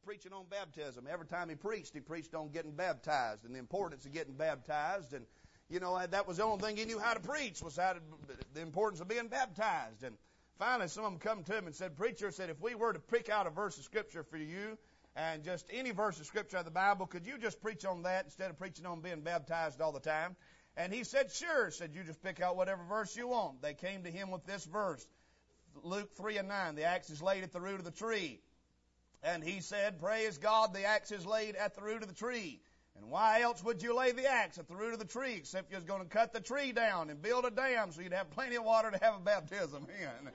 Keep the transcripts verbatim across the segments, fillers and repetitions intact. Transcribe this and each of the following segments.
preaching on baptism. Every time he preached, he preached on getting baptized and the importance of getting baptized. And, you know, that was the only thing he knew how to preach, was how to, the importance of being baptized. And finally, some of them come to him and said, Preacher, said, if we were to pick out a verse of Scripture for you, and just any verse of Scripture out of the Bible, could you just preach on that instead of preaching on being baptized all the time? And he said, sure. Said, you just pick out whatever verse you want. They came to him with this verse, Luke three and nine, the axe is laid at the root of the tree. And he said, praise God, the axe is laid at the root of the tree. And why else would you lay the axe at the root of the tree except you're going to cut the tree down and build a dam so you'd have plenty of water to have a baptism in?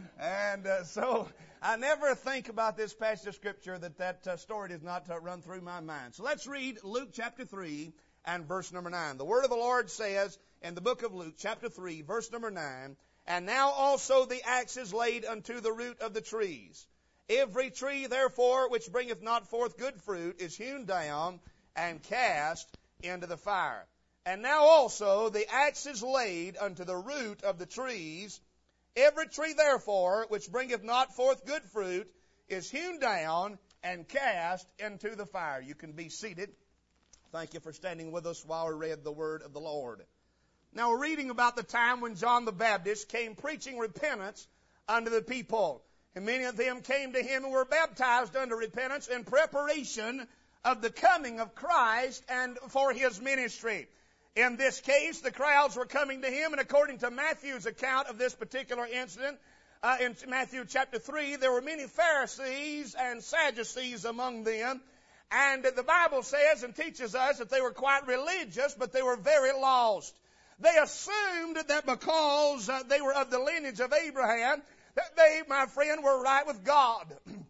And uh, so I never think about this passage of Scripture that that uh, story does not uh, run through my mind. So let's read Luke chapter three and verse number nine. The word of the Lord says in the book of Luke chapter three, verse number nine, and now also the axe is laid unto the root of the trees. Every tree, therefore, which bringeth not forth good fruit is hewn down and cast into the fire. And now also the axe is laid unto the root of the trees. Every tree, therefore, which bringeth not forth good fruit is hewn down and cast into the fire. You can be seated. Thank you for standing with us while we read the word of the Lord. Now we're reading about the time when John the Baptist came preaching repentance unto the people. And many of them came to him and were baptized unto repentance in preparation of the coming of Christ and for his ministry. In this case, the crowds were coming to him, and according to Matthew's account of this particular incident, uh, in Matthew chapter three, there were many Pharisees and Sadducees among them. And the Bible says and teaches us that they were quite religious, but they were very lost. They assumed that because uh, they were of the lineage of Abraham, that they, my friend, were right with God.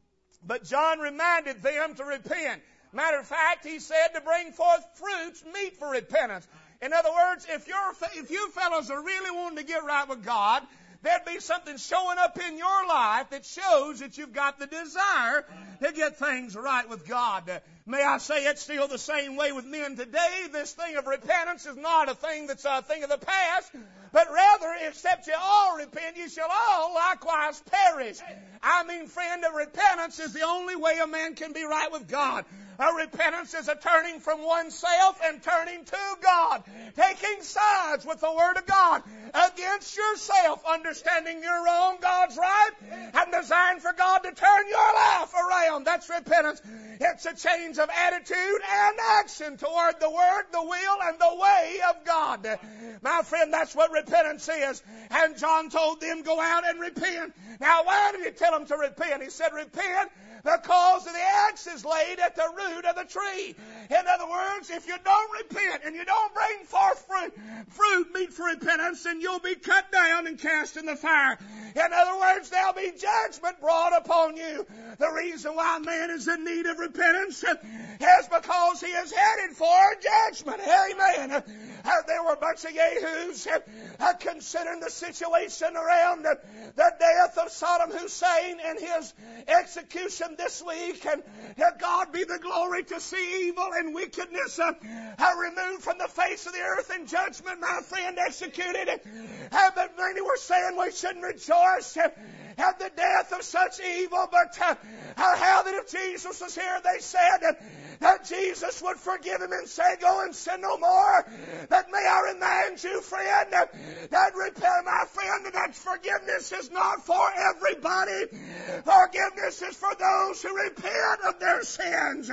But John reminded them to repent. Matter of fact, he said to bring forth fruits meet for repentance. In other words, if you're, if you fellows are really wanting to get right with God, there'd be something showing up in your life that shows that you've got the desire to get things right with God. Uh, may I say it's still the same way with men today. This thing of repentance is not a thing that's a thing of the past, but rather, except you all repent, you shall all likewise perish. I mean, friend, a repentance is the only way a man can be right with God. A repentance is a turning from oneself and turning to God. Taking sides with the Word of God against yourself, understanding you're wrong, God's right, and desiring for God to turn your life around. That's repentance. It's a change of attitude and action toward the Word, the will, and the way of God. My friend, that's what repentance is. And John told them, go out and repent. Now, why did he tell them to repent? He said, repent because the axe is laid at the root of the tree. In other words, if you don't repent and you don't bring forth fruit, fruit meet for repentance, then you'll be cut down and cast in the fire. In other words, there'll be judgment brought upon you. The reason why man is in need of repentance is because he is headed for judgment. Amen. There were a bunch of yahoos considering the situation around the death of Saddam Hussein and his execution this week, and God be the glory to see evil and wickedness uh, removed from the face of the earth and judgment, my friend, executed. Uh, but many were saying we shouldn't rejoice uh, at the death of such evil, but uh, how that if Jesus was here, they said uh, that Jesus would forgive him and say, go and sin no more. But may I remind you, friend, uh, that repent, my friend, that forgiveness is not for everybody. Forgiveness is for those who repent of their sins.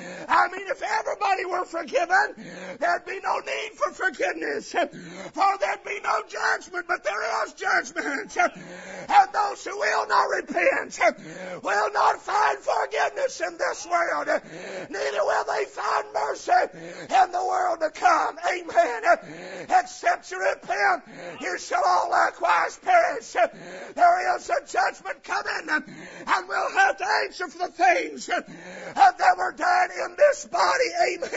I mean, if everybody were forgiven, there'd be no need for forgiveness, for there'd be no judgment, but there is judgment. And those who will not repent will not find forgiveness in this world, neither will they find mercy in the world to come. Amen. Except you repent, you shall all likewise perish. There is a judgment coming, and we'll have to answer for the things that were done in this body.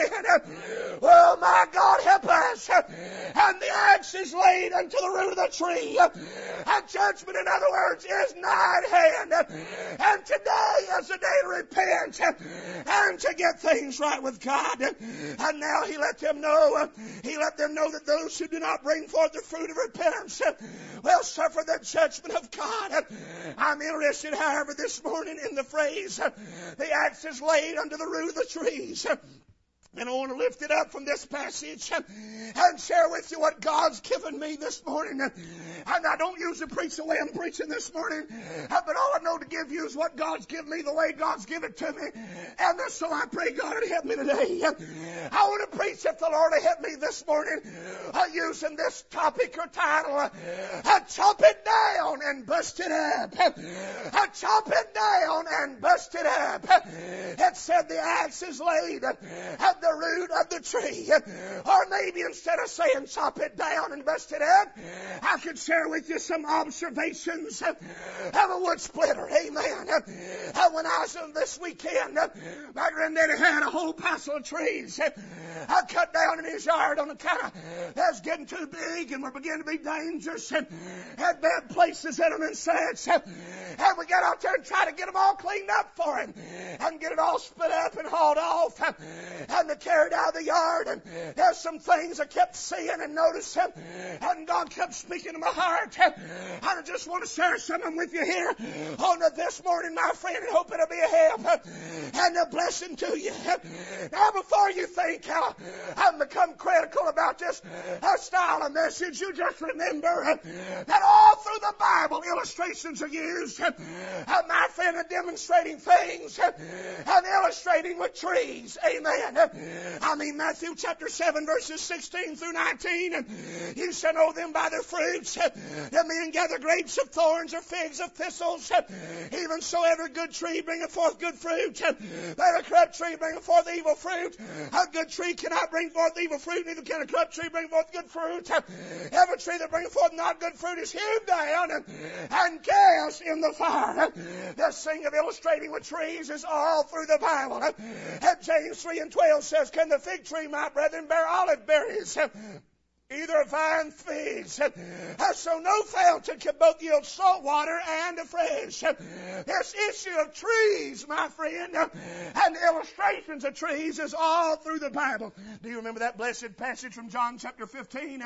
Amen. Well, my God, help us. And the axe is laid unto the root of the tree. And judgment, in other words, is nigh at hand. And today is the day to repent and to get things right with God. And now he let them know, he let them know that those who do not bring forth the fruit of repentance will suffer the judgment of God. I'm interested, however, this morning in the phrase days, the axe is laid under the root of the trees. And I want to lift it up from this passage and share with you what God's given me this morning. And I don't usually preach the way I'm preaching this morning, but all I know to give you is what God's given me, the way God's given it to me. And so I pray God would help me today. I want to preach if the Lord will help me this morning uh, using this topic or title, uh, uh, chop it down and bust it up. Uh, chop it down and bust it up. It said the axe is laid at the root of the tree. Or maybe instead of saying chop it down and bust it up, I could share with you some observations of a wood splitter. Amen. When I was this weekend, my granddaddy had a whole parcel of trees I cut down in his yard on account of that was getting too big and were beginning to be dangerous and had bad places in them and such. And we got out there and tried to get them all cleaned up for him and get it all split up and hauled off and carried out of the yard. And there's some things I kept seeing and noticing, and God kept speaking to my heart. And I just want to share some of them with you here on this morning, my friend, and hope it'll be a help and a blessing to you. Now, before you think how I've become critical about this style of message, you just remember that all through the Bible, illustrations are used, my friend, in demonstrating things and illustrating with trees. Amen. I mean, Matthew chapter seven, verses sixteen through nineteen. You shall know them by their fruits. The men gather grapes of thorns or figs of thistles. Even so, every good tree bringeth forth good fruit. But a corrupt tree bringeth forth evil fruit. A good tree cannot bring forth evil fruit, neither can a corrupt tree bring forth good fruit. Every tree that bringeth forth not good fruit is hewn down and cast in the fire. This thing of illustrating with trees is all through the Bible. James three and twelve says, can the fig tree, my brethren, bear olive berries? Either vine figs. So no fountain can both yield salt water and fresh. This issue of trees, my friend, and illustrations of trees is all through the Bible. Do you remember that blessed passage from John chapter fifteen?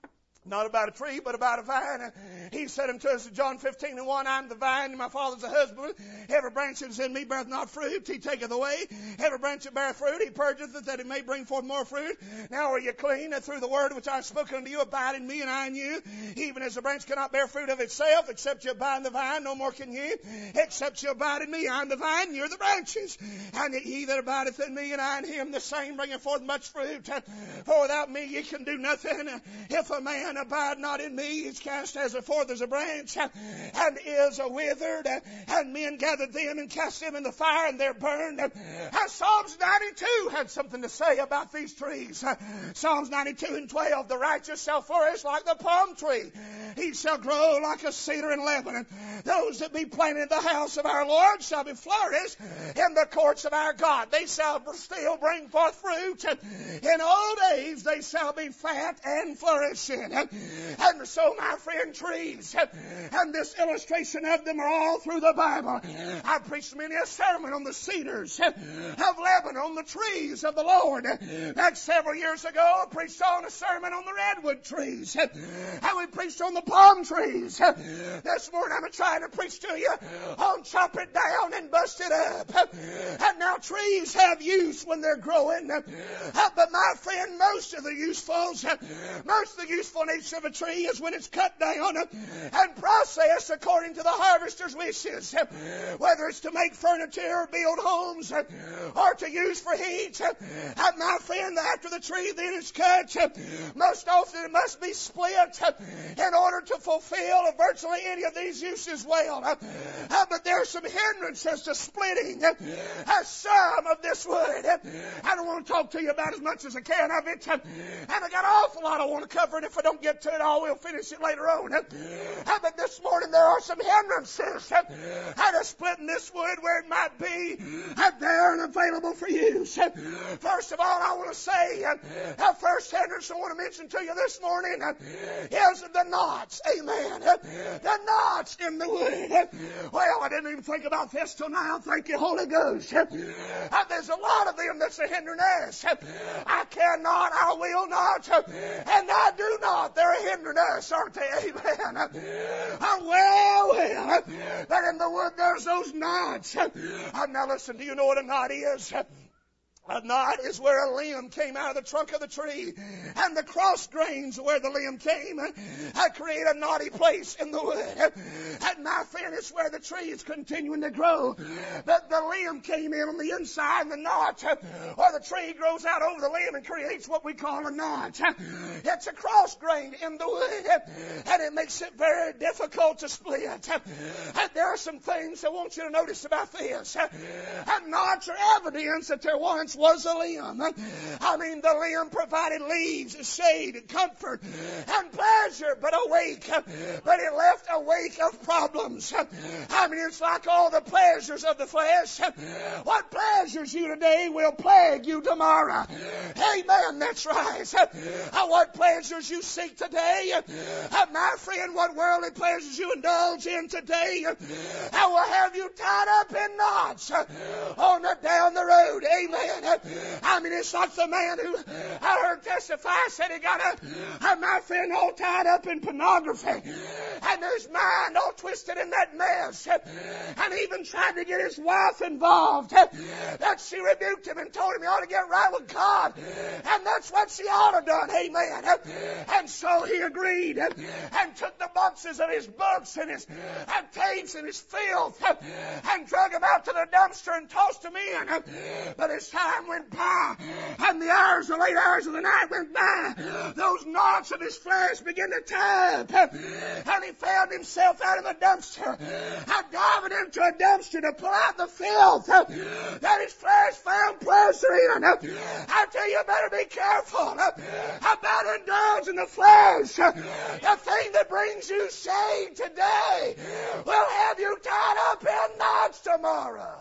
Not about a tree, but about a vine. He said unto us in John fifteen and one, I am the vine, and my Father's the husband. Every branch that is in me beareth not fruit, he taketh away. Every branch that beareth fruit, he purgeth it, that it may bring forth more fruit. Now are you clean through the word which I have spoken unto you? Abide in me, and I in you. Even as the branch cannot bear fruit of itself, except you abide in the vine, no more can ye. Except you abide in me, I am the vine, and you're the branches. And he that abideth in me, and I in him, the same bringeth forth much fruit. For without me ye can do nothing. If a man abide not in me, he's cast as forth as a branch and is withered, and men gathered them and cast them in the fire, and they're burned. Psalms ninety-two had something to say about these trees. Psalms ninety-two and twelve, the righteous shall flourish like the palm tree. He shall grow like a cedar in Lebanon. Those that be planted in the house of our Lord shall be flourished in the courts of our God. They shall still bring forth fruit. In old age they shall be fat and flourishing. And so, my friend, trees and this illustration of them are all through the Bible. I preached many a sermon on the cedars of Lebanon, the trees of the Lord. Back several years ago, I preached on a sermon on the redwood trees. And we preached on the palm trees. This morning I'm trying to preach to you on chop it down and bust it up. And now trees have use when they're growing. But my friend, most of the usefuls, most of the useful nature of a tree is when it's cut down and processed according to the harvester's wishes. Whether it's to make furniture or build homes or to use for heat. And my friend, after the tree then is cut, most often it must be split in order to fulfill virtually any of these uses well. But there are some hindrances to splitting some of this wood. I don't want to talk to you about as much as I can of it. And I got an awful lot I want to cover, and if I don't get to it all, we'll finish it later on. But this morning there are some hindrances to splitting this wood where it might be there and available for use. First of all, I want to say, the first hindrance I want to mention to you this morning is the knot. knots, amen, the knots in the wood. Well, I didn't even think about this till now. Thank you, Holy Ghost. There's a lot of them that's a hindrance. I cannot, I will not, and I do not. They're a hindrance, aren't they? Amen. Well, well, but in the wood there's those knots. Now listen, do you know what a knot is? A knot is where a limb came out of the trunk of the tree, and the cross grains where the limb came had created a knotty place in the wood. And my friend, it's where the tree is continuing to grow. But the limb came in on the inside, and the knot, or the tree grows out over the limb and creates what we call a knot. It's a cross grain in the wood, and it makes it very difficult to split. And there are some things I want you to notice about this. And knots are evidence that there once was a limb. I mean, the limb provided leaves, shade, and comfort, and pleasure, but a wake. But it left a wake of problems. I mean, it's like all the pleasures of the flesh. What pleasures you today will plague you tomorrow. Amen, that's right. What pleasures you seek today, my friend, what worldly pleasures you indulge in today, I will have you tied up in knots on the down the road. Amen. I mean, it's like the man who I heard testify said he got a, a my friend all tied up in pornography, and his mind all twisted in that mess, and even tried to get his wife involved. That she rebuked him and told him he ought to get right with God, and that's what she ought to done. Amen. And so he agreed and took the boxes of his books and his and tapes and his filth and drug them out to the dumpster and tossed them in. But as time went by and the hours, the late hours of the night went by, those knots of his flesh began to tie up, and he found himself out in the dumpster and diving into a dumpster to pull out the filth that his flesh found pleasure in. I tell you, you better be careful about indulging the flesh. The thing that brings you shade today will have you tied up in knots tomorrow.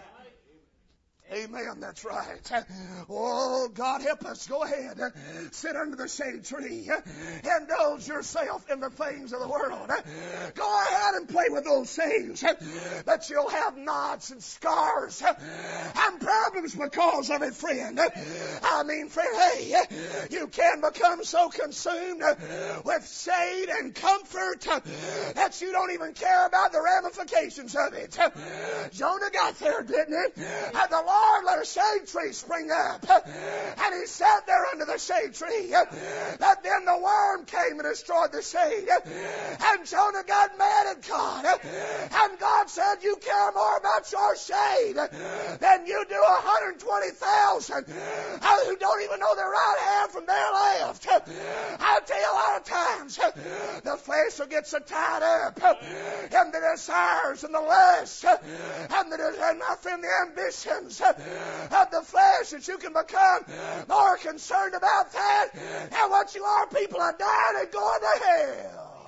Amen, that's right. Oh, God help us. Go ahead. Sit under the shade tree. Indulge yourself in the things of the world. Go ahead and play with those things. But you'll have knots and scars and problems because of it, friend. I mean, friend, hey, you can become so consumed with shade and comfort that you don't even care about the ramifications of it. Jonah got there, didn't it? And the Lord let a shade tree spring up, and he sat there under the shade tree. But then the worm came and destroyed the shade, and Jonah got mad at God. And God said, you care more about your shade than you do one hundred twenty thousand who don't even know their right hand from their left. I'll tell you, a lot of times the flesh will get so tied up in the desires and the lusts and the, and nothing, the ambitions of the flesh, that you can become more concerned about that and what you are. People are dying and going to hell.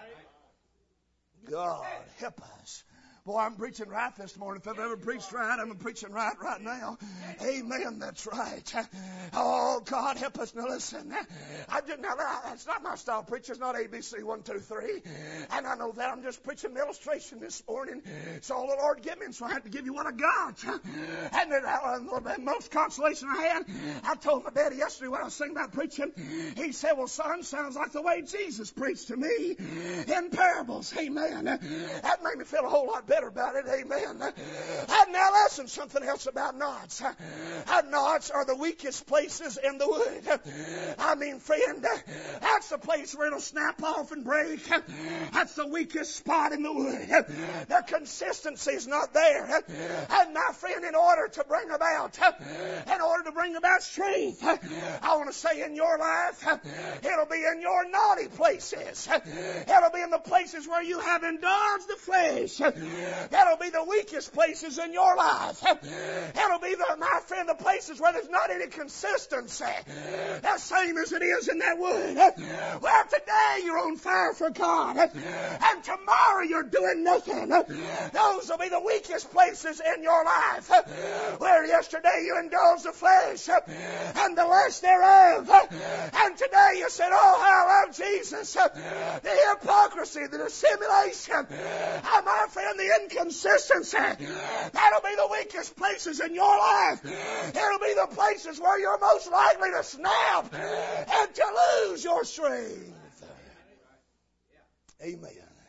God help us. Boy, I'm preaching right this morning. If I've ever preached right, I'm preaching right right now. Amen, that's right. Oh, God, help us. Now, listen. I just, now, that's not my style of preaching. It's not A B C one, two, three. And I know that. I'm just preaching an illustration this morning. So all the Lord give me, and so I have to give you what I got. And then, uh, the most consolation I had, I told my daddy yesterday when I was singing about preaching, he said, well, son, sounds like the way Jesus preached to me in parables. Amen. That made me feel a whole lot better. better about it, amen. And now listen, something else about knots. And knots are the weakest places in the wood. I mean, friend, that's the place where it'll snap off and break. That's the weakest spot in the wood. The consistency's not there. And my friend, in order to bring about, in order to bring about strength, I want to say in your life, it'll be in your naughty places. It'll be in the places where you have indulged the flesh. That'll be the weakest places in your life. That'll be, the, my friend, the places where there's not any consistency. The same as it is in that wood. Where today you're on fire for God, and tomorrow you're doing nothing. Those will be the weakest places in your life. Where yesterday you indulged the flesh and the lust thereof, and today you said, oh, how I love Jesus. The hypocrisy, the dissimulation, and my friend, the inconsistency. That'll be the weakest places in your life. It'll be the places where you're most likely to snap and to lose your strength. Amen.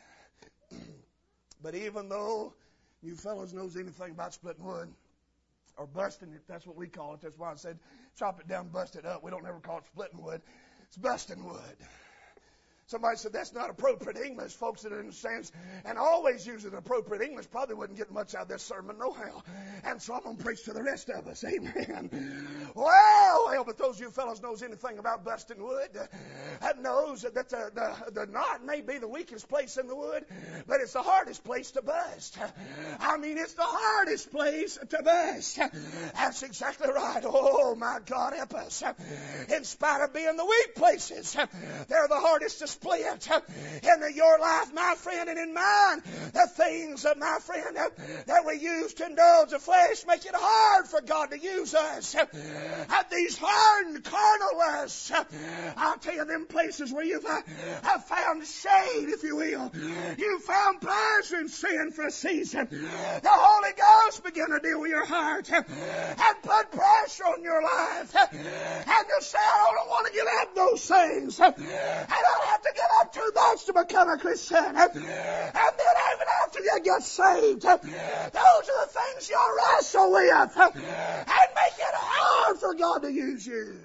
But even though you fellows knows anything about splitting wood, or busting it, that's what we call it. That's why I said chop it down, bust it up. We don't ever call it splitting wood. It's busting wood. Somebody said that's not appropriate English. Folks that understands and always uses appropriate English probably wouldn't get much out of this sermon no how. And so I'm going to preach to the rest of us. Amen. Well, well, but those of you fellows knows anything about busting wood, uh, that knows that the, the, the knot may be the weakest place in the wood, but it's the hardest place to bust. I mean, it's the hardest place to bust. That's exactly right. Oh, my God, help us. In spite of being the weak places, they're the hardest to split in your life, my friend, and in mine. The things, uh, my friend, uh, that we use to indulge the flesh make it hard for God to use us. At these hardened carnal lusts, uh, I'll tell you, them places where you've uh, have found shade, if you will. You found pleasure in sin for a season. The Holy Ghost began to deal with your heart uh, and put pressure on your life. Uh, and you say, I don't want to give up those things. Uh, I don't have to give up too much to become a Christian. And then even after you get saved, those are the things you'll wrestle with and make it hard for God to use you.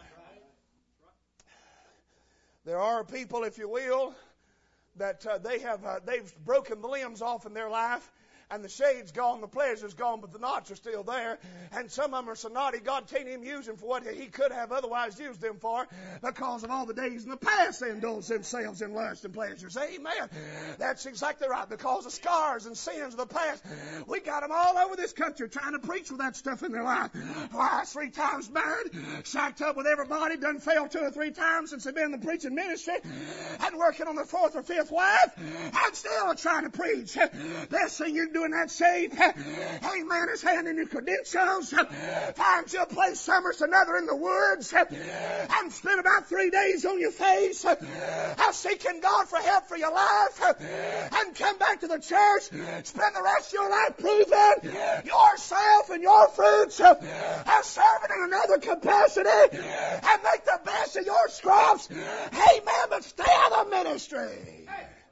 There are people, if you will, that uh, they have uh, they've broken the limbs off in their life. And the shade's gone, the pleasure's gone, but the knots are still there. And some of them are so naughty, God can't even use them for what He could have otherwise used them for because of all the days in the past they indulged themselves in lust and pleasures. Amen. That's exactly right. Because of scars and sins of the past, we got them all over this country trying to preach with that stuff in their life. Twice, three times married, shacked up with everybody, done failed two or three times since they've been in the preaching ministry, and working on their fourth or fifth wife, and still trying to preach. Best thing you can do in that shape, amen, is handing you credentials, find you a place somewhere or another in the woods, and spend about three days on your face, seeking God for help for your life, and come back to the church, spend the rest of your life proving yourself and your fruits, as serving in another capacity, and make the best of your scraps, amen, but stay out of ministry.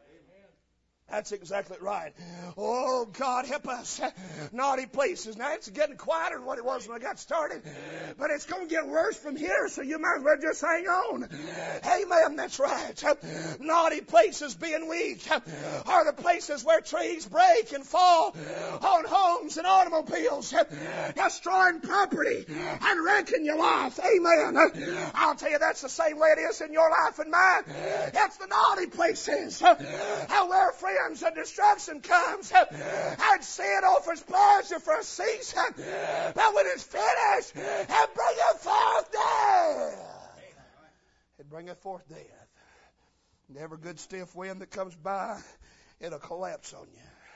That's exactly right. Oh, God, help us. Naughty places. Now, it's getting quieter than what it was when I got started. But it's going to get worse from here, so you might as well just hang on. Amen, that's right. Naughty places, being weak, are the places where trees break and fall on homes and automobiles, destroying property and wrecking your life. Amen. I'll tell you, that's the same way it is in your life and mine. It's the naughty places where friends and destruction comes, and sin offers pleasure for a season, but when it's finished, it bringeth forth death. It bringeth forth death. And every good stiff wind that comes by, it'll collapse on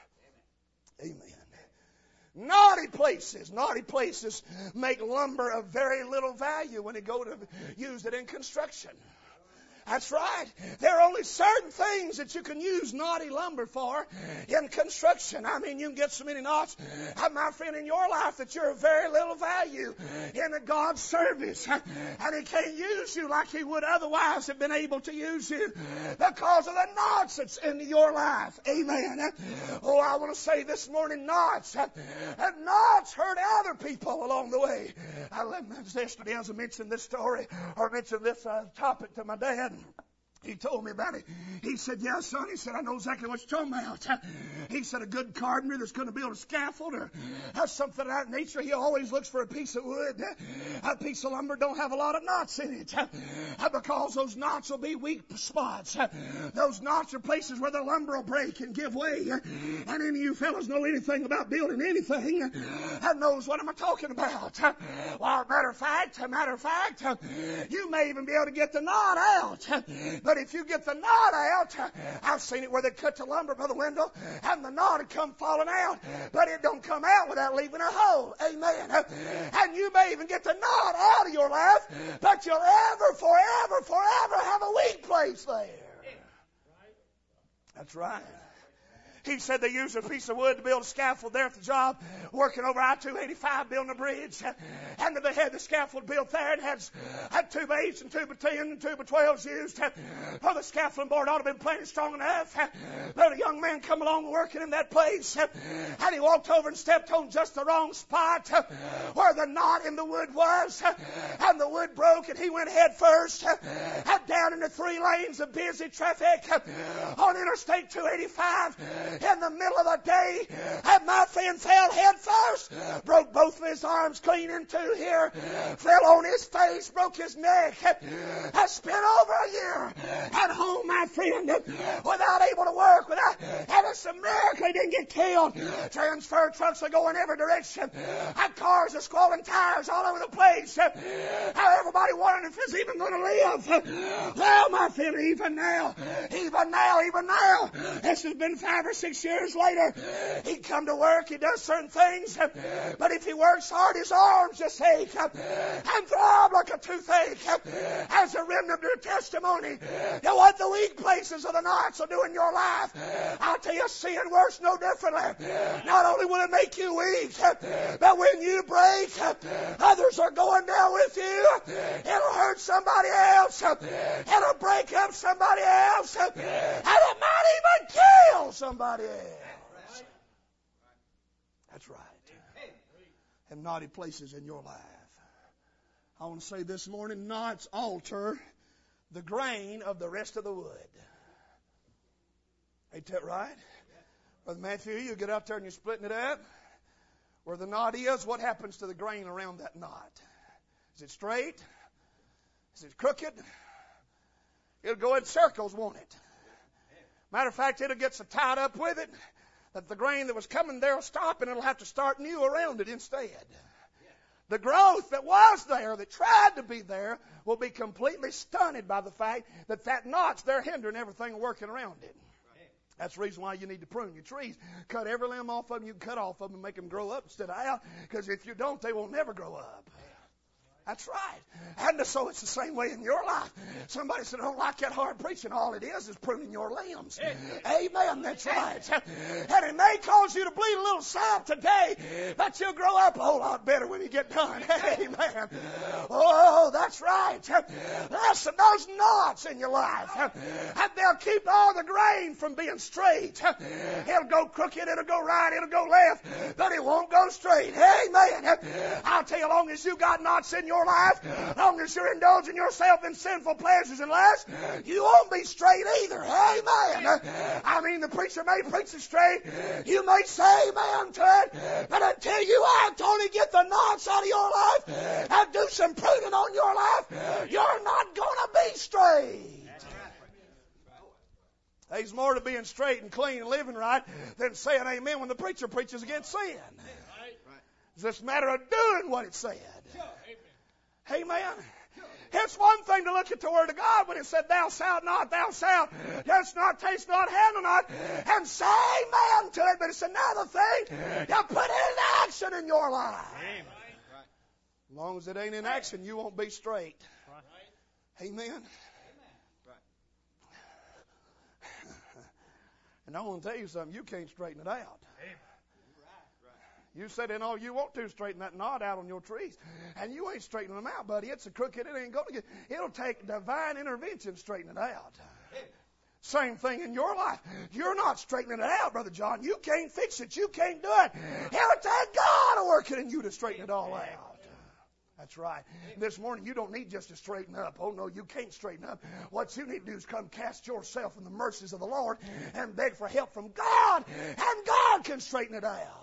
you. Amen. Naughty places, naughty places make lumber of very little value when you go to use it in construction. That's right. There are only certain things that you can use naughty lumber for in construction. I mean, you can get so many knots, my friend, in your life that you're of very little value in a God's service. And He can't use you like He would otherwise have been able to use you because of the knots that's in your life. Amen. Oh, I want to say this morning, knots. And knots hurt other people along the way. I yesterday as I mentioned this story, or mentioned this uh, topic to my dad. He told me about it. He said, yeah, son. He said, I know exactly what you're talking about. He said, a good carpenter that's going to build a scaffold or have something of that nature, he always looks for a piece of wood. A piece of lumber don't have a lot of knots in it because those knots will be weak spots. Those knots are places where the lumber will break and give way. And any of you fellas know anything about building anything that knows what I'm talking about. Well, matter of fact, matter of fact, you may even be able to get the knot out. But if you get the knot out, I've seen it where they cut the lumber by the window and the knot had come falling out, but it don't come out without leaving a hole. Amen. And you may even get the knot out of your life, but you'll ever, forever, forever have a weak place there. That's right. He said they used a piece of wood to build a scaffold there at the job, working over I two eighty-five, building a bridge. And they had the scaffold built there and had, had two by eights and two by ten and two by twelves used. For the scaffolding board ought to have been plenty strong enough. But a young man come along working in that place, and he walked over and stepped on just the wrong spot where the knot in the wood was. And the wood broke, and he went head first and down into three lanes of busy traffic on Interstate two eighty-five. In the middle of the day, and my friend fell head first, broke both of his arms clean in two here, fell on his face, broke his neck, has spent over a year at home, my friend, without able to work, without, and it's a miracle he didn't get killed. Transfer trucks are going every direction, and cars are squalling tires all over the place. How everybody wondering if he's even going to live. Well, my friend, even now, even now, even now, this has been five or six years later, he come to work, he does certain things, but if he works hard, his arms just ache and throb like a toothache. As a remnant of testimony to what the weak places of the knots will do in your life, I'll tell you, sin works no differently. Not only will it make you weak, but when you break, others are going down with you. It'll hurt somebody else. It'll break up somebody else. And it might even kill somebody else. That's right. And knotty places in your life. I want to say this morning, knots alter the grain of the rest of the wood. Ain't that right? Brother Matthew, you get out there and you're splitting it up. Where the knot is, what happens to the grain around that knot? Is it straight? Is it crooked? It'll go in circles, won't it? Matter of fact, it'll get so tied up with it that the grain that was coming there will stop and it'll have to start new around it instead. The growth that was there, that tried to be there, will be completely stunted by the fact that that knot's there hindering everything working around it. That's the reason why you need to prune your trees. Cut every limb off of them you can cut off of them and make them grow up instead of out, because if you don't, they will never grow up. That's right. And so it's the same way in your life. Somebody said, I don't like that hard preaching. All it is is pruning your limbs. Amen. That's right. And it may cause you to bleed a little salt today, but you'll grow up a whole lot better when you get done. Amen. Oh, that's right. Listen, those knots in your life, and they'll keep all the grain from being straight. It'll go crooked, it'll go right, it'll go left, but it won't go straight. Amen. I'll tell you, as long as you got knots in your life, as long as you're indulging yourself in sinful pleasures and lusts, you won't be straight either. Amen. I mean, the preacher may preach it straight. You may say amen to it, but until you act on it, get the knots out of your life and do some pruning on your life, you're not going to be straight. There's more to being straight and clean and living right than saying amen when the preacher preaches against sin. It's just a matter of doing what it said. Amen. It's one thing to look at the Word of God when it said, thou shalt not, thou shalt, just not, taste not, handle not, and say amen to it. But it's another thing to put it in action in your life. Amen. As long as it ain't in action, you won't be straight. Amen. And I want to tell you something, you can't straighten it out. You sit in all you want to, straighten that knot out on your trees. And you ain't straightening them out, buddy. It's a crooked. It ain't going to get. It'll take divine intervention to straighten it out. Same thing in your life. You're not straightening it out, Brother John. You can't fix it. You can't do it. It'll take God to work it in you to straighten it all out. That's right. This morning, you don't need just to straighten up. Oh, no, you can't straighten up. What you need to do is come cast yourself in the mercies of the Lord and beg for help from God, and God can straighten it out.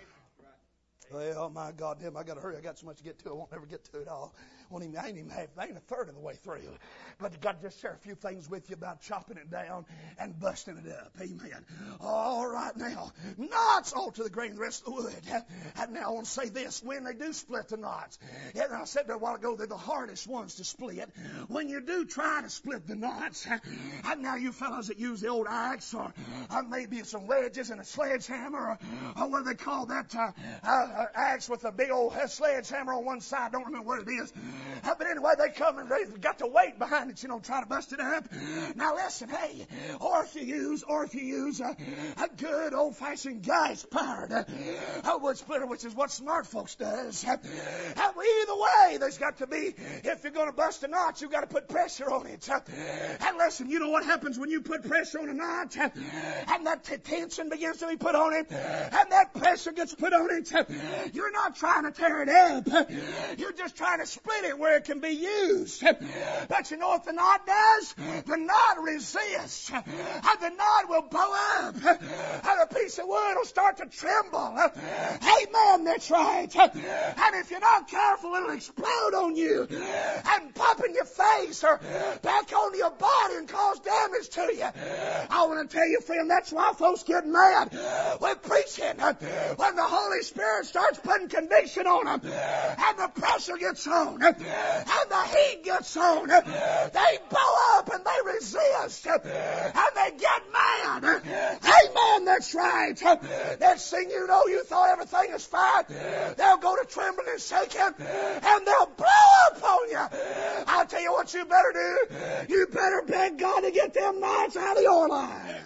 Well, my God, damn, I got to hurry. I got so much to get to. I won't ever get to it all. Won't even, I ain't even half, I ain't a third of the way through. But I've got to just share a few things with you about chopping it down and busting it up. Amen. All right, now, knots all to the grain of the rest of the wood. And now I want to say this. When they do split the knots, and I said there a while ago, they're the hardest ones to split. When you do try to split the knots, and now you fellows that use the old axe or, or maybe some wedges and a sledgehammer, or, or what do they call that uh, uh, axe with a big old sledgehammer on one side, don't remember what it is. Uh, but anyway, they come and they've got the weight behind it, you know, try to bust it up. Now listen, hey, or if you use, or if you use a, a good old-fashioned gas-powered uh, wood splitter, which is what smart folks does. Uh, either way, there's got to be, if you're going to bust a knot, you've got to put pressure on it. Uh, and listen, you know what happens when you put pressure on a knot? Uh, and that t- tension begins to be put on it, and that pressure gets put on it. Uh, you're not trying to tear it up. Uh, you're just trying to split it where it can be used. But you know what the knot does? The knot resists. And the knot will blow up. And a piece of wood will start to tremble. Amen, that's right. And if you're not careful, it'll explode on you and pop in your face or back on your body and cause damage to you. I want to tell you, friend, that's why folks get mad with preaching. When the Holy Spirit starts putting conviction on them and the pressure gets on and the heat gets on, they blow up and they resist and they get mad. Amen, that's right. Next thing you know, you thought everything is fine. They'll go to trembling and shaking and they'll blow up on you. I'll tell you what you better do. You better beg God to get them knots out of your life.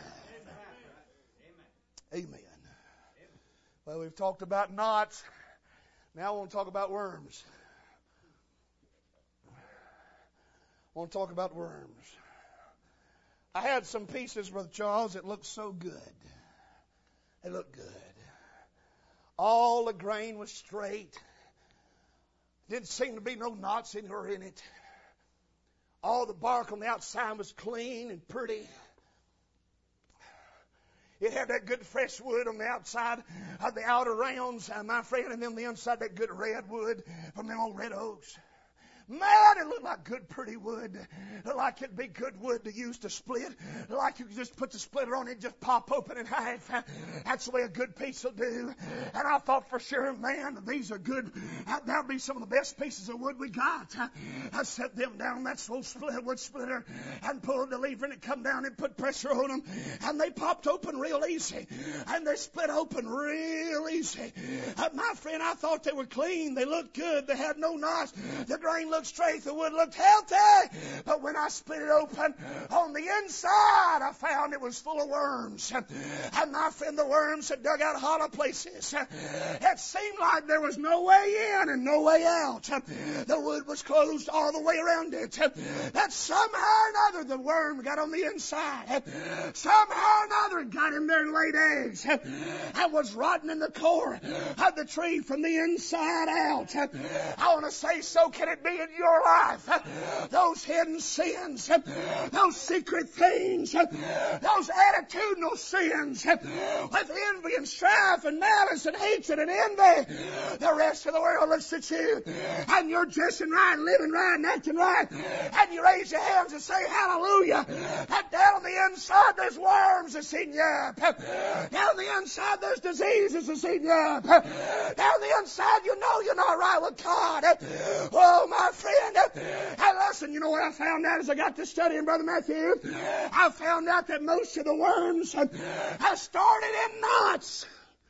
Amen. Well, we've talked about knots. Now I want to talk about worms. I want to talk about worms. I had some pieces, Brother Charles, that looked so good. They looked good. All the grain was straight. Didn't seem to be no knots anywhere in it. All the bark on the outside was clean and pretty. It had that good fresh wood on the outside of the outer rounds, uh, my friend, and then the inside that good red wood from them old red oaks. Man, it looked like good, pretty wood. Like it'd be good wood to use to split. Like you could just put the splitter on it and just pop open in half. That's the way a good piece will do. And I thought for sure, man, these are good. That'll be some of the best pieces of wood we got. I set them down on that slow split, wood splitter and pulled the lever and it come down and put pressure on them. And they popped open real easy. And they split open real easy. Uh, my friend, I thought they were clean. They looked good. They had no knots. The grain looked straight, the wood looked healthy, but when I split it open, on the inside I found it was full of worms, and my friend, the worms had dug out hollow places. It seemed like there was no way in and no way out. The wood was closed all the way around it. That somehow or another the worm got on the inside. Somehow or another it got in there and laid eggs and was rotting in the core of the tree from the inside out. I want to say, so can it be in your life? Those hidden sins, those secret things, those attitudinal sins with envy and strife and malice and hatred and envy. The rest of the world looks at you and you're dressing right, living right, and acting right, and you raise your hands and say hallelujah. And down on the inside there's worms that's eating you up. Down on the inside there's diseases that's eating you up. Down on the inside you know you're not right with God. Oh, my friend, and listen, you know what I found out as I got to studying, Brother Matthew? I found out that most of the worms have started in knots.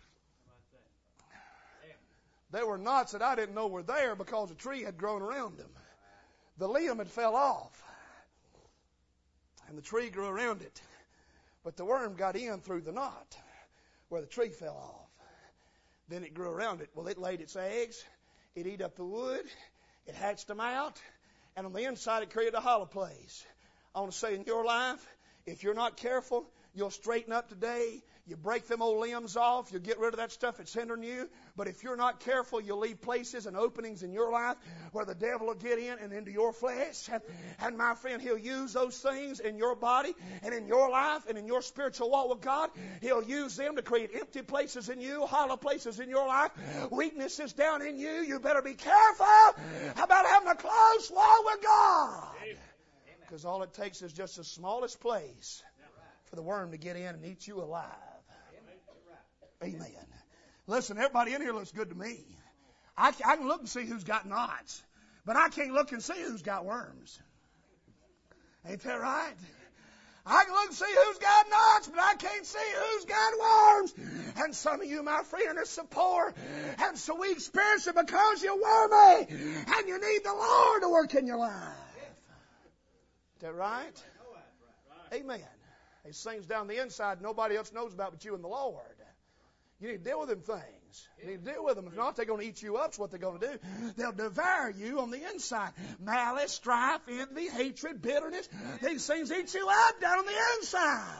There were knots that I didn't know were there because the tree had grown around them. The limb had fell off, and the tree grew around it. But the worm got in through the knot where the tree fell off. Then it grew around it. Well, it laid its eggs. It ate up the wood. It hatched them out. And on the inside, it created a hollow place. I want to say in your life, if you're not careful, you'll straighten up today. You break them old limbs off. You get rid of that stuff that's hindering you. But if you're not careful, you'll leave places and openings in your life where the devil will get in and into your flesh. And, and my friend, he'll use those things in your body and in your life and in your spiritual walk with God. He'll use them to create empty places in you, hollow places in your life, weaknesses down in you. You better be careful about having a close walk with God. Because all it takes is just the smallest place for the worm to get in and eat you alive. Amen. Listen, everybody in here looks good to me. I, I can look and see who's got knots, but I can't look and see who's got worms. Ain't that right? I can look and see who's got knots, but I can't see who's got worms. And some of you, my friend, are so poor and so weak spiritually because you're wormy, and you need the Lord to work in your life. Is that right? Amen. There's things down the inside nobody else knows about but you and the Lord. You need to deal with them things. You need to deal with them. If not, they're going to eat you up. That's what they're going to do. They'll devour you on the inside. Malice, strife, envy, hatred, bitterness. These things eat you up down on the inside.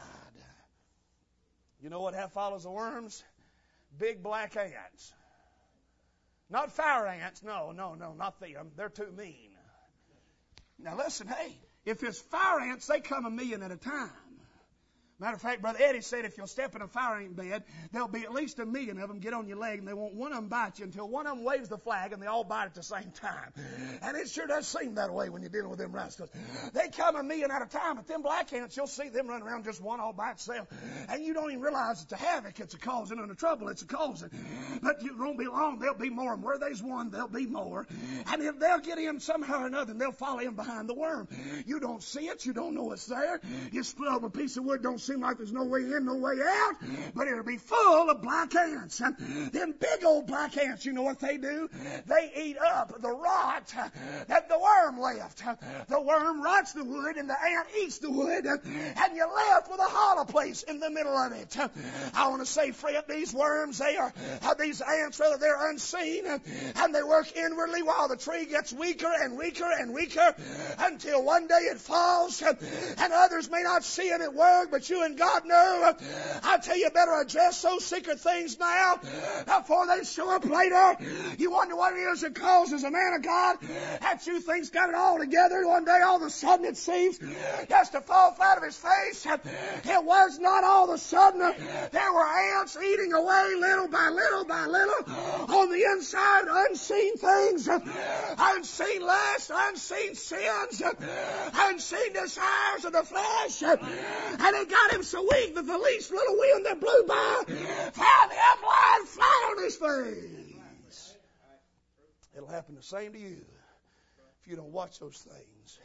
You know what follows the worms? Big black ants. Not fire ants. No, no, no, not them. They're too mean. Now listen, hey, if it's fire ants, they come a million at a time. Matter of fact, Brother Eddie said if you'll step in a fire ant bed, there'll be at least a million of them get on your leg, and they won't one of them bite you until one of them waves the flag, and they all bite at the same time. And it sure does seem that way when you're dealing with them rascals. They come a million at a time, but them black ants, you'll see them running around just one all by itself, and you don't even realize it's a havoc it's a causing and the trouble it's a causing. But you won't be long, there'll be more. And where there's one, there'll be more. And if they'll get in somehow or another, and they'll fall in behind the worm. You don't see it, you don't know it's there. You split over a piece of wood, don't seem like there's no way in, no way out, but it'll be full of black ants. And them big old black ants, you know what they do? They eat up the rot that the worm left. The worm rots the wood, and the ant eats the wood, and you're left with a hollow place in the middle of it. I want to say, friend, these worms, they are, these ants, rather, they're unseen, and they work inwardly while the tree gets weaker and weaker and weaker until one day it falls, and others may not see it at work, but you and God know. I tell you, better address those secret things now before they show up later. You wonder what it is that causes a man of God that you think's got it all together. One day, all of a sudden, it seems just to fall flat of his face. It was not all of a sudden. There were ants eating away little by little by little on the inside, unseen things, unseen lusts, unseen sins, unseen desires of the flesh, and it got him so weak that the least little wind that blew by found him lying flat on his face. It'll happen the same to you if you don't watch those things.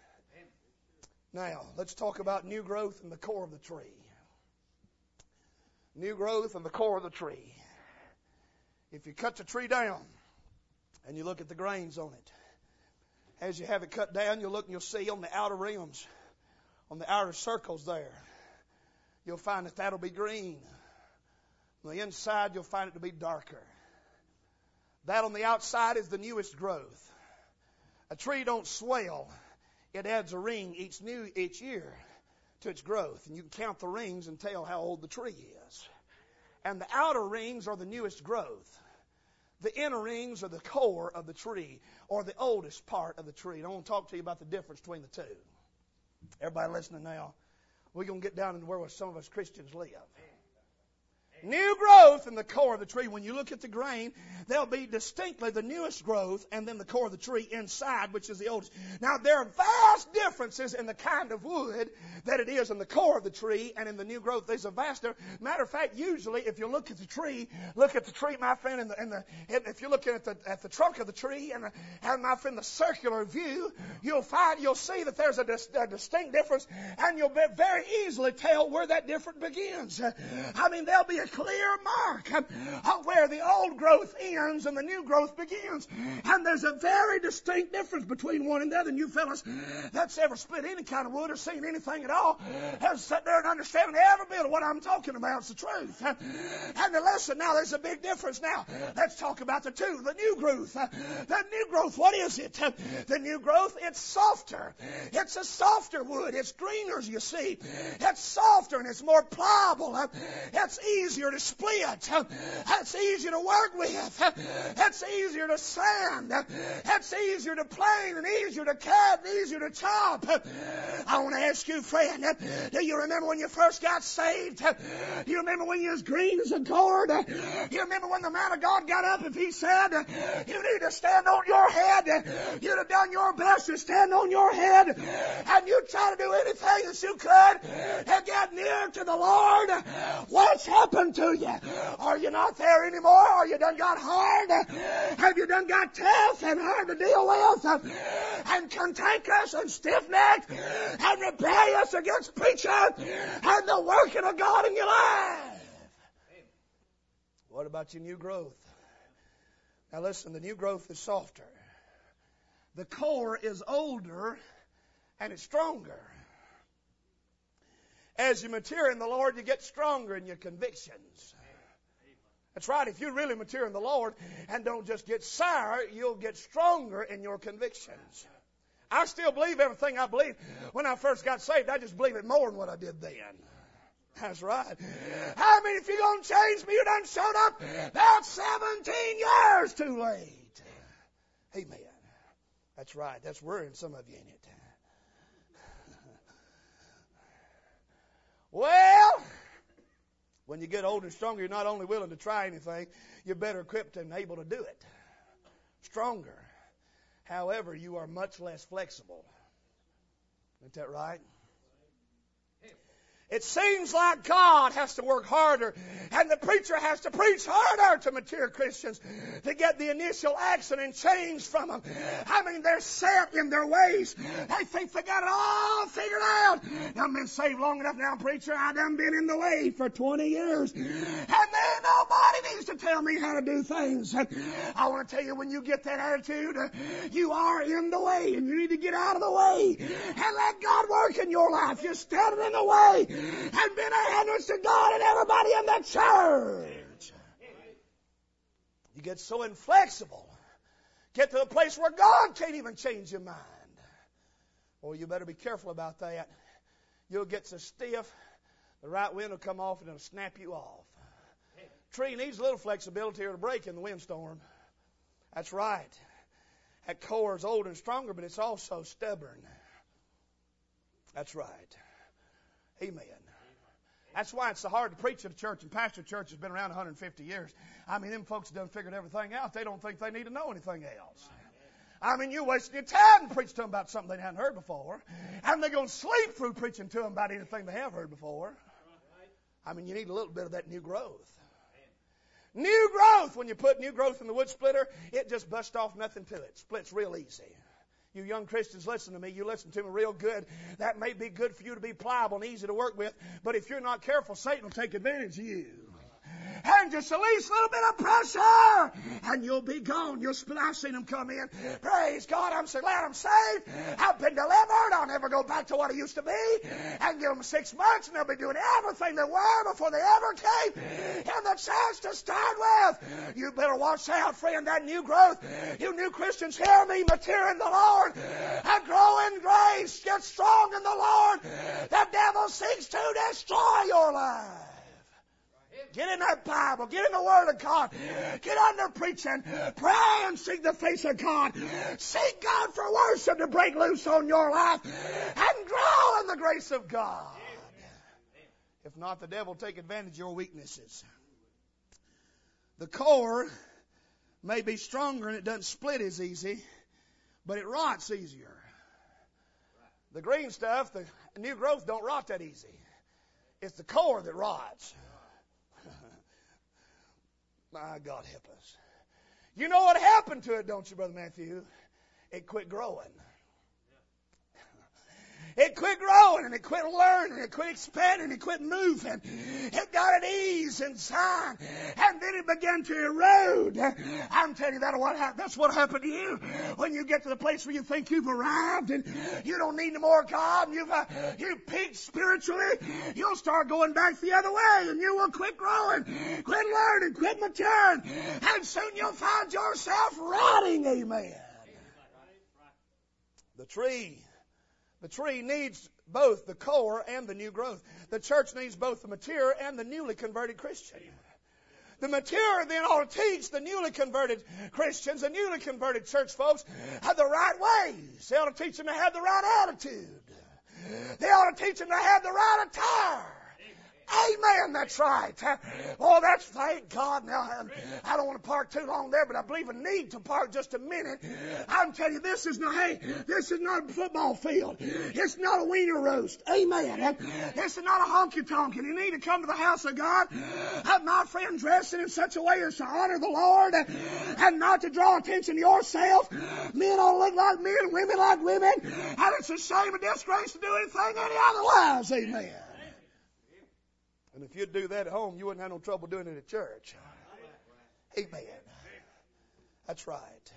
Now, let's talk about new growth in the core of the tree. New growth in the core of the tree. If you cut the tree down and you look at the grains on it, as you have it cut down, you'll look and you'll see on the outer rims, on the outer circles there, you'll find that that'll be green. On the inside, you'll find it to be darker. That on the outside is the newest growth. A tree don't swell. It adds a ring each new each year to its growth. And you can count the rings and tell how old the tree is. And the outer rings are the newest growth. The inner rings are the core of the tree, or the oldest part of the tree. And I want to talk to you about the difference between the two. Everybody listening now? We're going to get down into where some of us Christians live. New growth in the core of the tree. When you look at the grain, there'll be distinctly the newest growth and then the core of the tree inside, which is the oldest. Now, there are vast differences in the kind of wood that it is in the core of the tree and in the new growth. There's a vast difference. Matter of fact, usually if you look at the tree, look at the tree, my friend, and the, and the, if you're looking at the, at the trunk of the tree and, the, and my friend, the circular view, you'll find, you'll see that there's a, dis, a distinct difference, and you'll very easily tell where that difference begins. I mean, there'll be a very clear mark of where the old growth ends and the new growth begins. And there's a very distinct difference between one and the other. And you fellas that's ever split any kind of wood or seen anything at all has sat there and understand every bit of what I'm talking about is the truth. And the lesson now, there's a big difference now. Let's talk about the two. The new growth. The new growth, what is it? The new growth, it's softer. It's a softer wood. It's greener, you see. It's softer and it's more pliable. It's easier to split. It's easier to work with. It's easier to sand. It's easier to plane and easier to cut and easier to chop. I want to ask you, friend, do you remember when you first got saved? Do you remember when you was green as a gourd? Do you remember when the man of God got up, if he said, you need to stand on your head, you'd have done your best to stand on your head, and you try to do anything that you could to get near to the Lord. What's happened to you? Are you not there anymore? Are you done got hard? Have you done got tough and hard to deal with? And cantankerous and stiff-necked and rebellious against preaching and the working of God in your life? What about your new growth? Now listen, the new growth is softer. The core is older and it's stronger. As you mature in the Lord, you get stronger in your convictions. That's right. If you really mature in the Lord and don't just get sour, you'll get stronger in your convictions. I still believe everything I believed when I first got saved. I just believe it more than what I did then. That's right. I mean, if you're going to change me, you done showed up about seventeen years too late. Amen. That's right. That's worrying some of you, ain't it? Well, when you get older and stronger, you're not only willing to try anything, you're better equipped and able to do it. Stronger. However, you are much less flexible. Isn't that right? It seems like God has to work harder and the preacher has to preach harder to mature Christians to get the initial action and change from them. I mean, they're set in their ways. They think they got it all figured out. I've been saved long enough now, preacher. I done been in the way for twenty years. And then nobody needs to tell me how to do things. I want to tell you, when you get that attitude, you are in the way and you need to get out of the way and let God work in your life. You're standing in the way and been a hindrance to God and everybody in the church. You get so inflexible. Get to the place where God can't even change your mind. Well, you better be careful about that. You'll get so stiff, the right wind will come off and it'll snap you off. Tree needs a little flexibility or to break in the windstorm. That's right. That core is older and stronger, but it's also stubborn. That's right. Amen. That's why it's so hard to preach at a church, and pastor church has been around one hundred fifty years. I mean, them folks have done figured everything out. They don't think they need to know anything else. I mean, you're wasting your time to preach to them about something they hadn't heard before. And they're going to sleep through preaching to them about anything they have heard before. I mean, you need a little bit of that new growth. New growth. When you put new growth in the wood splitter, it just busts off nothing to it. Splits real easy. You young Christians, listen to me. You listen to me real good. That may be good for you to be pliable and easy to work with, but if you're not careful, Satan will take advantage of you. And just the least little bit of pressure, and you'll be gone. You'll split. I've seen them come in. Praise God, I'm so glad I'm saved. I've been delivered. I'll never go back to what I used to be. And give them six months, and they'll be doing everything they were before they ever came in the church to start with. You better watch out, friend, that new growth. You new Christians, hear me, mature in the Lord. And grow in grace. Get strong in the Lord. The devil seeks to destroy your life. Get in that Bible. Get in the Word of God. Get under preaching. Pray and seek the face of God. Seek God for worship to break loose on your life. And grow in the grace of God. If not, the devil will take advantage of your weaknesses. The core may be stronger and it doesn't split as easy, but it rots easier. The green stuff, the new growth, don't rot that easy. It's the core that rots. My God help us. You know what happened to it, don't you, Brother Matthew? It quit growing. It quit growing, and it quit learning, it quit expanding, it quit moving. It got at ease inside, and then it began to erode. I'm telling you, that's what happened. That's what happened to you when you get to the place where you think you've arrived and you don't need no more God. And you've uh, you peaked spiritually. You'll start going back the other way, and you will quit growing, quit learning, quit maturing, and soon you'll find yourself rotting. Amen. The tree. The tree needs both the core and the new growth. The church needs both the mature and the newly converted Christian. The mature then ought to teach the newly converted Christians, the newly converted church folks, have the right ways. They ought to teach them to have the right attitude. They ought to teach them to have the right attire. Amen, that's right. Oh, that's, thank God. Now, I don't want to park too long there, but I believe I need to park just a minute. I'm telling you, this is not, hey, this is not a football field. It's not a wiener roast. Amen. This is not a honky-tonk, and you need to come to the house of God. Have my friend dressing in such a way as to honor the Lord and not to draw attention to yourself. Men ought to look like men, women like women, and it's a shame and disgrace to do anything any otherwise. Amen. And if you'd do that at home, you wouldn't have no trouble doing it at church. Amen. That's right.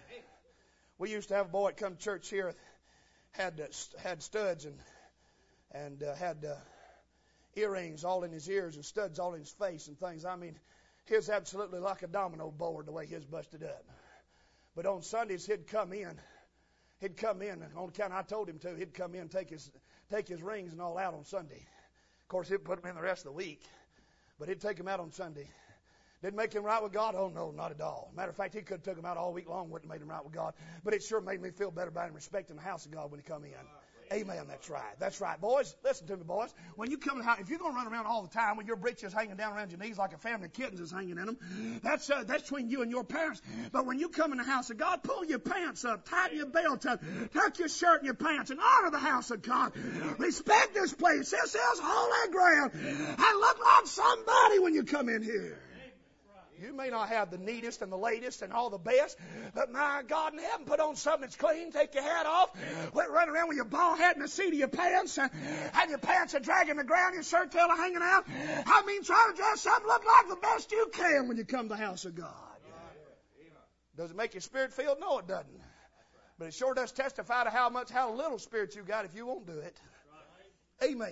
We used to have a boy that come to church here, had uh, had studs and and uh, had uh, earrings all in his ears and studs all in his face and things. I mean, he was absolutely like a domino board the way he was busted up. But on Sundays he'd come in, he'd come in, and on account I told him to, he'd come in and take his take his rings and all out on Sunday. Of course, he'd put them in the rest of the week, but he'd take them out on Sunday. Didn't make him right with God? Oh, no, not at all. Matter of fact, he could have took them out all week long, wouldn't have made him right with God. But it sure made me feel better about him respecting the house of God when he come in. Amen, that's right. That's right. Boys, listen to me, boys. When you come in the house, if you're going to run around all the time with your breeches hanging down around your knees like a family of kittens is hanging in them, that's uh, that's between you and your parents. But when you come in the house of God, pull your pants up, tighten your belt up, tuck your shirt in your pants, and honor the house of God. Respect this place. This is holy ground. And look like somebody when you come in here. You may not have the neatest and the latest and all the best, but my God in heaven, put on something that's clean, take your hat off, quit running around with your bald hat in the seat of your pants, and, and your pants are dragging the ground, your shirt tail are hanging out. I mean, try to dress up, look like the best you can when you come to the house of God. Does it make your spirit feel? No, it doesn't. But it sure does testify to how much, how little spirit you got if you won't do it. Amen.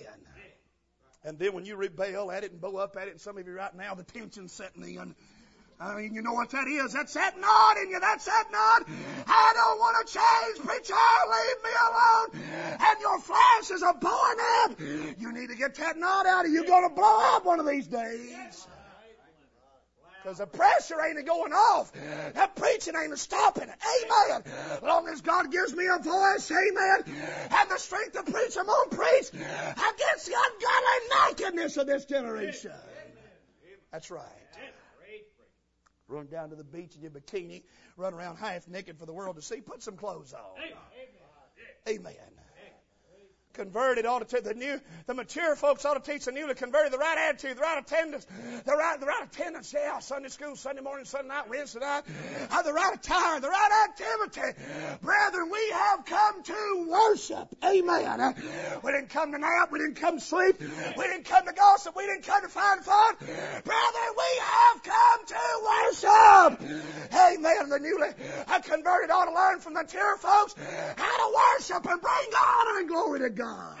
And then when you rebel at it and bow up at it, and some of you right now, the tension's setting in. I mean, you know what that is. That's that knot in you. That's that knot. I don't want to change. Preacher, leave me alone. And your flesh is a blowing up. You need to get that knot out of you. You're going to blow up one of these days. Because the pressure ain't going off. That preaching ain't stopping. Amen. As long as God gives me a voice, amen, and the strength to preach, I'm going to preach against the ungodly nakedness of this generation. That's right. Run down to the beach in your bikini, run around half naked for the world to see. Put some clothes on. Amen. Converted ought to the new, the mature folks ought to teach the newly converted the right attitude, the right attendance, the right, the right attendance. Yeah, Sunday school, Sunday morning, Sunday night, Wednesday night, uh, the right attire, the right activity. Brethren, we have come to worship. Amen. Uh, we didn't come to nap, we didn't come to sleep, we didn't come to gossip, we didn't come to find fun. Brethren, we have come to worship. Amen. The newly uh, converted ought to learn from the mature folks how to worship and bring honor and glory to God. God.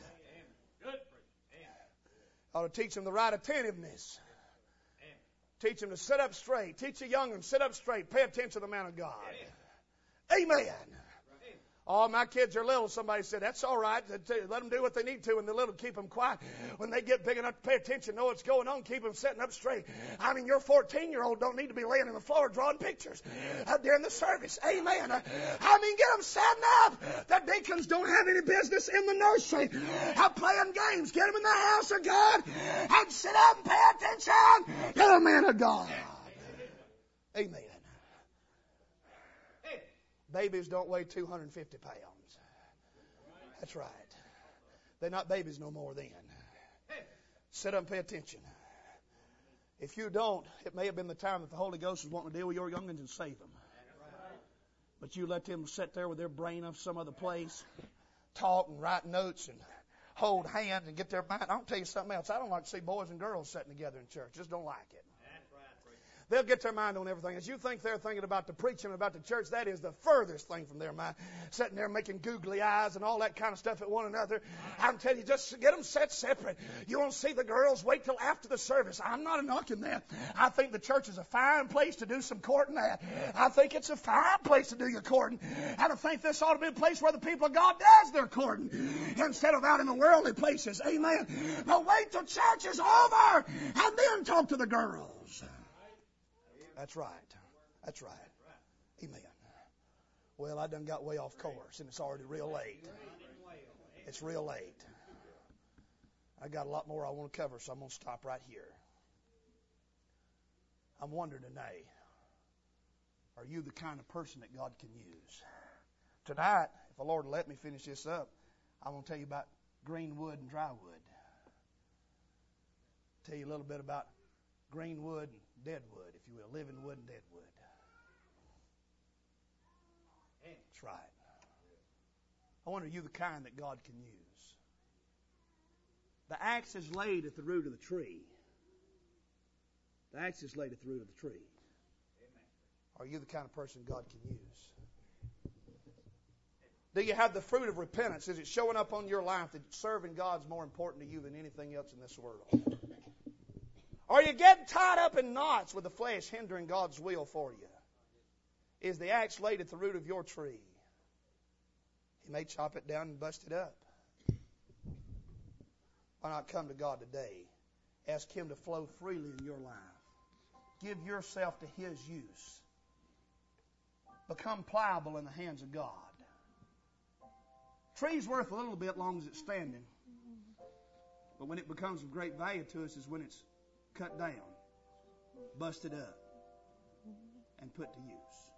Ought to teach them the right attentiveness. Teach them to sit up straight. Teach the young ones, sit up straight. Pay attention to the man of God. Amen. Oh, my kids are little. Somebody said, that's all right. Let them do what they need to. When they're little, keep them quiet. When they get big enough to pay attention, know what's going on, keep them sitting up straight. I mean, your fourteen-year-old don't need to be laying on the floor drawing pictures out there in the service. Amen. I mean, get them setting up. The deacons don't have any business in the nursery. I'm playing games. Get them in the house of God and sit up and pay attention to the man of God. Amen. Babies don't weigh two hundred fifty pounds. That's right. They're not babies no more then. Sit up and pay attention. If you don't, it may have been the time that the Holy Ghost was wanting to deal with your young'uns and save them. But you let them sit there with their brain of some other place. talk and write notes and hold hands and get their mind. I'll tell you something else. I don't like to see boys and girls sitting together in church. Just don't like it. They'll get their mind on everything. As you think they're thinking about the preaching, about the church, that is the furthest thing from their mind. Sitting there making googly eyes and all that kind of stuff at one another. I'm telling you, just get them set separate. You want to see the girls, wait till after the service. I'm not knocking that. I think the church is a fine place to do some courting at. I think it's a fine place to do your courting. And I think this ought to be a place where the people of God does their courting instead of out in the worldly places. Amen. But wait till church is over and then talk to the girls. That's right. That's right. Amen. Well, I done got way off course, and it's already real late. It's real late. I got a lot more I want to cover, so I'm going to stop right here. I'm wondering today, are you the kind of person that God can use? Tonight, if the Lord will let me finish this up, I'm going to tell you about green wood and dry wood. Tell you a little bit about green wood and dead wood, if you will, living wood and dead wood. That's right. I wonder, are you the kind that God can use? The axe is laid at the root of the tree. The axe is laid at the root of the tree. Are you the kind of person God can use? Do you have the fruit of repentance? Is it showing up on your life that serving God's more important to you than anything else in this world? Are you getting tied up in knots with the flesh hindering God's will for you? Is the axe laid at the root of your tree? He may chop it down and bust it up. Why not come to God today? Ask Him to flow freely in your life. Give yourself to His use. Become pliable in the hands of God. Tree's worth a little bit long as it's standing. But when it becomes of great value to us is when it's cut down, busted up, and put to use.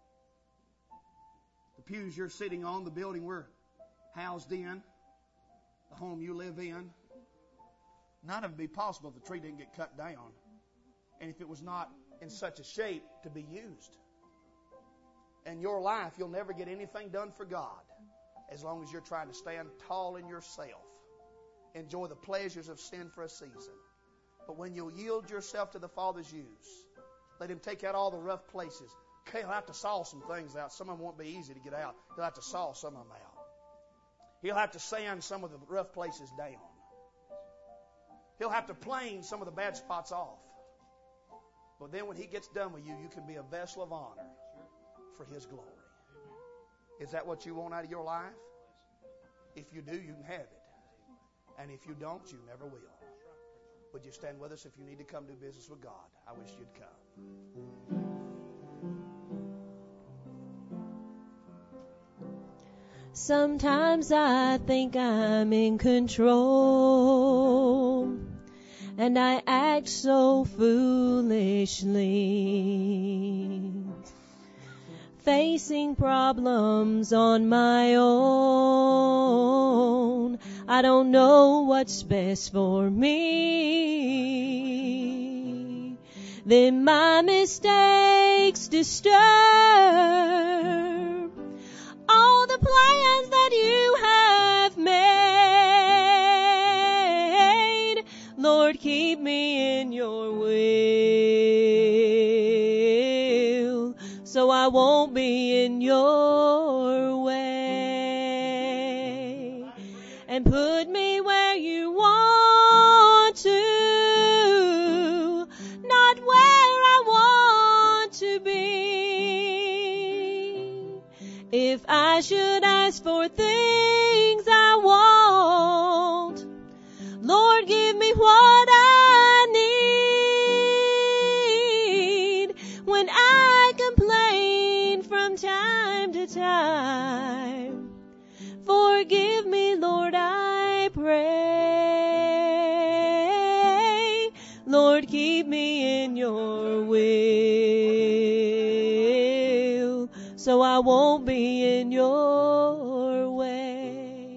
The pews you're sitting on, the building we're housed in, the home you live in, none of it would be possible if the tree didn't get cut down and if it was not in such a shape to be used. In your life, you'll never get anything done for God as long as you're trying to stand tall in yourself. Enjoy the pleasures of sin for a season. But when you'll yield yourself to the Father's use, let Him take out all the rough places. Okay, He'll have to saw some things out. Some of them won't be easy to get out. He'll have to saw some of them out. He'll have to sand some of the rough places down. He'll have to plane some of the bad spots off. But then when He gets done with you, you can be a vessel of honor for His glory. Is that what you want out of your life? If you do, you can have it. And if you don't, you never will. Would you stand with us if you need to come do business with God? I wish you'd come. Sometimes I think I'm in control, and I act so foolishly, facing problems on my own. I don't know what's best for me. Then my mistakes disturb all the plans that you have made. Lord, keep me in your will, so I won't be in your way. And put me where you want to, not where I want to be. If I should ask for things I want, Lord, give me what I need. When I complain from time to time, forgive me, Lord, I pray. Lord, keep me in your will, so I won't be in your way.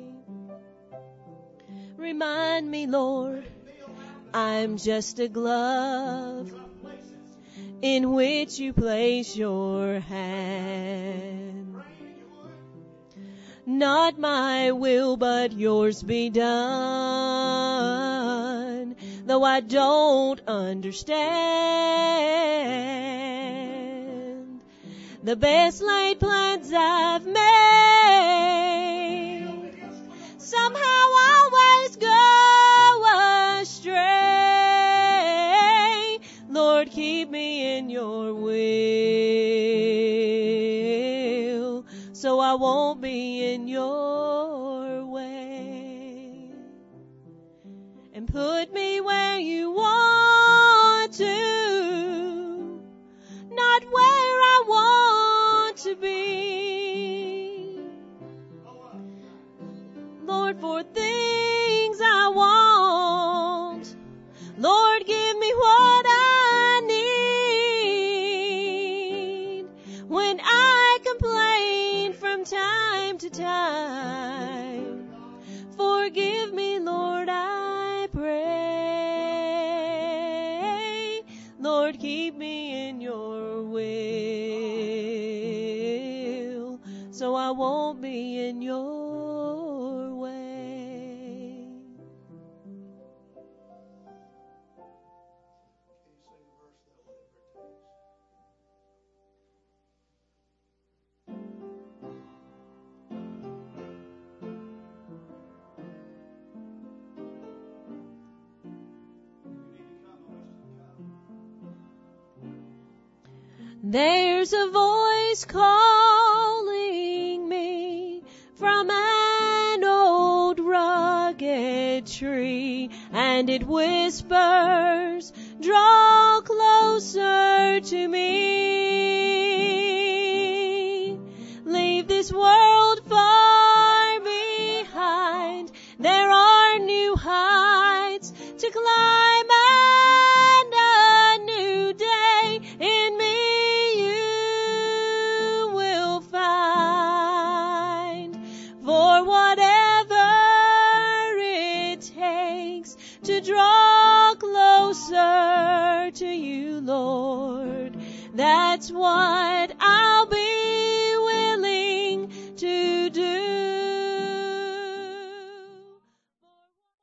Remind me, Lord, I'm just a glove in which you place your hand. Not my will, but yours be done. Though I don't understand the best laid plans I've made, somehow always go astray. Lord, keep me in your will, so I won't be in your way. And put me where you want to, not where I want to be. Lord, for things I want, Lord, give me what I need. When I complain from time to time, forgive me, Lord, I pray. Lord, keep me in your will, so I won't be in your way. There's a voice calling me from an old rugged tree, and it whispers, draw closer to me. Leave this world far behind. There are new heights to climb and a new day in me you will find. For whatever it takes to draw closer to you, Lord, that's what I